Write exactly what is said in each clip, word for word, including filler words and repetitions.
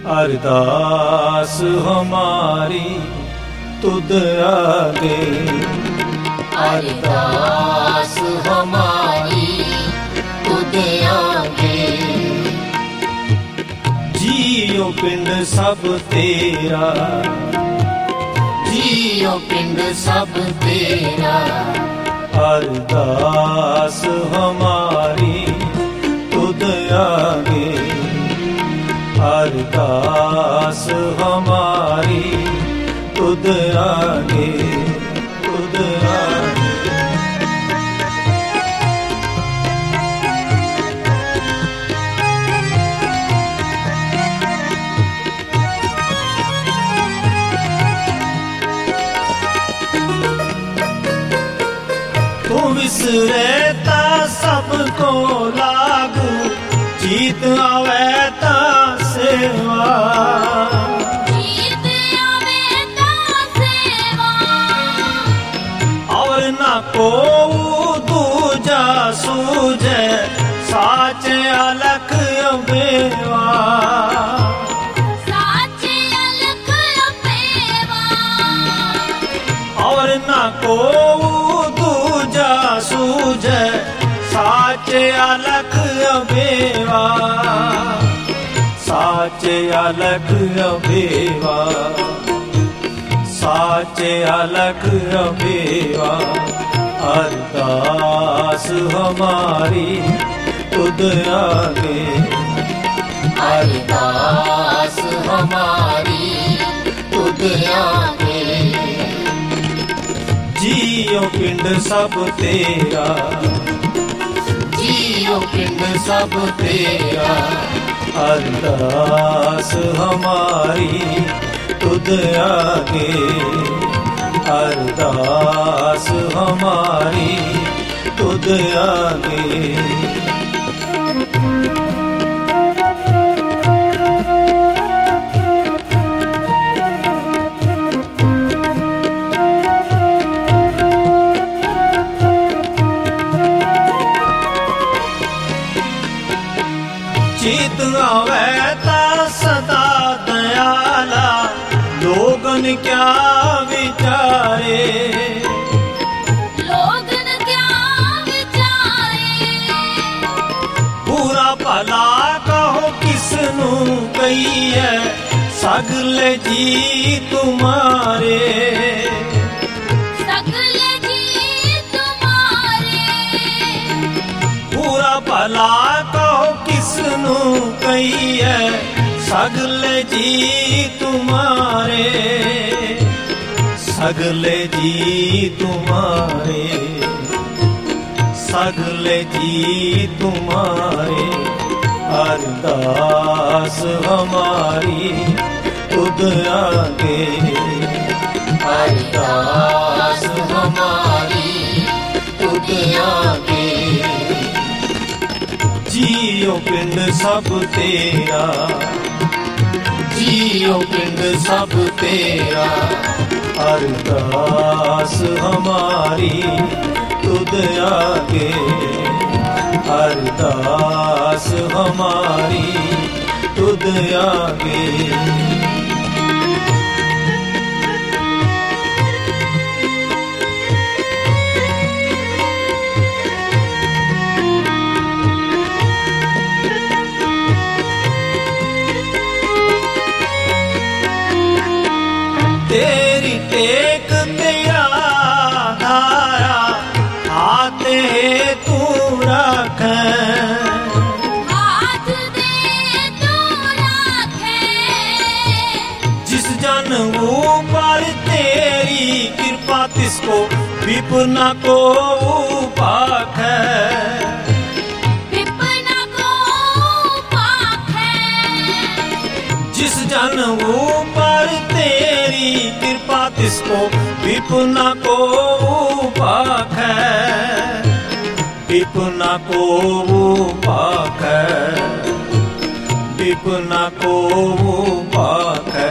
अरदास हमारी तुद आगे, अरदास हमारी तुद आगे। जियो पिंड सब तेरा, जियो पिंड सब तेरा। अरदास हमारी तुद आगे, अरदास हमारी तुद आगे, तुद आगे। तू विसरेता सबको लागू, जीत आवे ता सेवा, जीत आवे ता सेवा। और ना को दूजा सूझे साच अलख बेवा, साच अलख बेवा। और ना को दूजा सूझे साच अलख बेवा, साच अलख बेवा, साच अलख बेवा। अरदास हमारी तुद आगे, अरदास हमारी तुद आगे। जियो पिंड सब तेरा, जियो पिंड सब तेरा। अरदास हमारी तुद आगे, अरदास हमारी तुद आगे। चित आवे ता सदा दयाला, लोगन क्या विचारे, लोगन क्या विचारे। बुरा भला कहो किसनू कहिए, सगले जी तुम्हारे, सगले जी तुम्हारे। बुरा भला कहो किसनू कहिए, सगले जी तुम्हारे, सगले जी तुम्हारे, सगले जी तुम्हारे। अरदास हमारी तुद आगे, अरदास हमारी तुद आगे। जियो पिंड सब तेरा, जियो पिंड सब तेरा। अरदास हमारी तुद आगे, अरदास हमारी तुद आगे। तेरी टेक तेरा धारा, हाथे तू रखे, हाथ दे तू रखे। जिस जन ऊपर तेरी कृपा तिसको विपना को पाखे, विपना को पाखे। जिस जन ऊपर तेरी कृपा तिसको विपना को पाखे, विपना को पाखे, विपना को पाखे।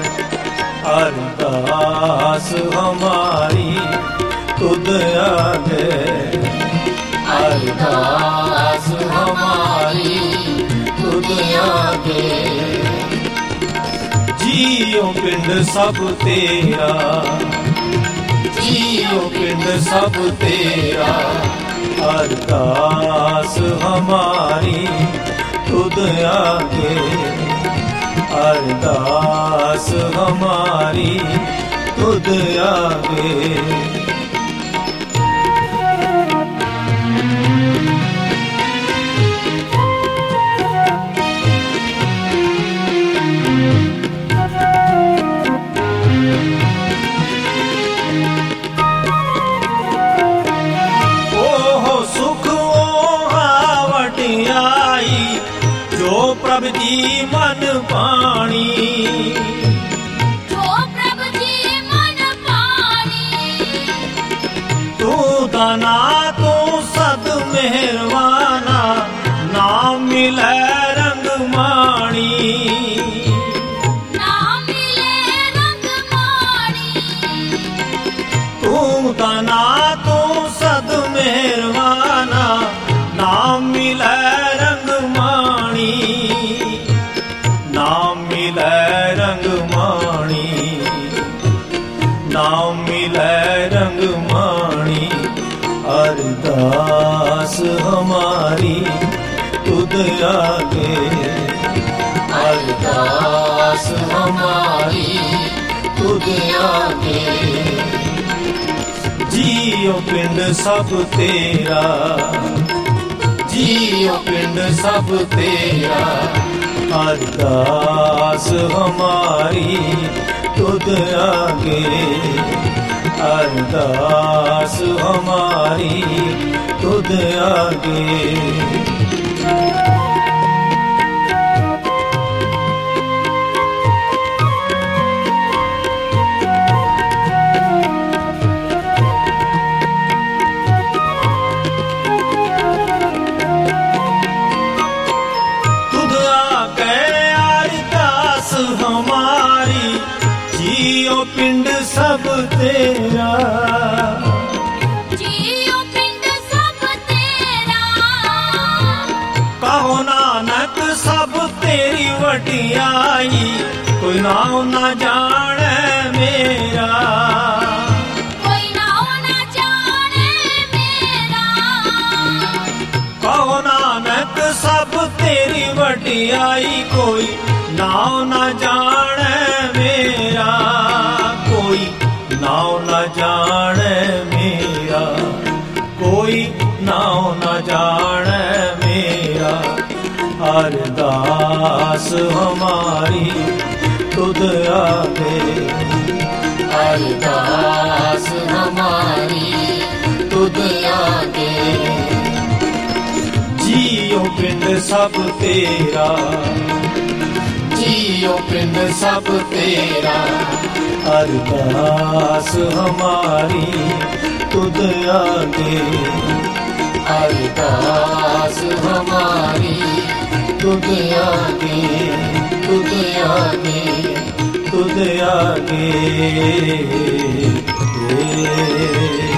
अरदास हमारी तुद आगे, अरदास हमारी तुद आगे। जियो पिंड सब तेरा, जियो पिंड सब तेरा, अरदास हमारी तुद आगे, अरदास हमारी तुद आगे। प्रभु जी मन पानी, जो प्रभु जी मन पानी, तू दाना तू सद मेहरवाना, नाम मिले रंग माणी, नाम मिले रंग माणी, तू दाना तू सद मेहरवाना, नाम मिले रंग माणी, नाम मिले रंग माणी, नाम मिले रंग माणी, अरदास हमारी तुद आगे, अरदास हमारी तुद आगे। जियो पिंड सब तेरा, जियो पिंड सब तेरा, अरदास हमारी तुद आगे, अरदास हमारी तुद आगे। हमारी जियो पिंड सब तेरा, जियो पिंड सब तेरा, कहो नानक सब तेरी वडियाई, कोई नाम ना जाने मेरा, कोई नाम ना जाने मेरा, कहो नानक सब तेरी वडियाई, कोई नाव न जाने मेरा, कोई नाव न जाने मेरा, कोई नाव न जाने मेरा, अरदास हमारी तुद आगे, अरदास हमारी तुद आगे। जियो पिंड सब तेरा, जियो पिंड सब तेरा, अरदास हमारी तुद आगे, अरदास हमारी तुद आगे, तुद आगे, तुद आगे।